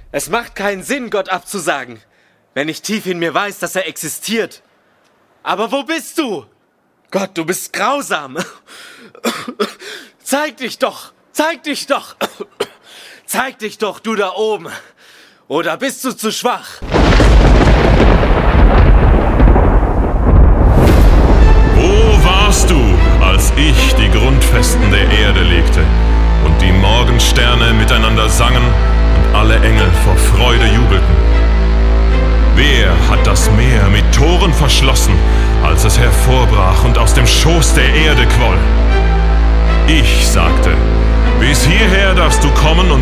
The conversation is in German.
Es macht keinen Sinn, Gott abzusagen, wenn ich tief in mir weiß, dass er existiert. Aber wo bist du? Gott, du bist grausam. Zeig dich doch! Zeig dich doch! Zeig dich doch, du da oben! Oder bist du zu schwach? Wo warst du, als ich die Grundfesten der Erde legte und die Morgensterne miteinander sangen und alle Engel vor Freude jubelten? Wer hat das Meer mit Toren verschlossen, als es hervorbrach und aus dem Schoß der Erde quoll? Ich sagte, bis hierher darfst du kommen und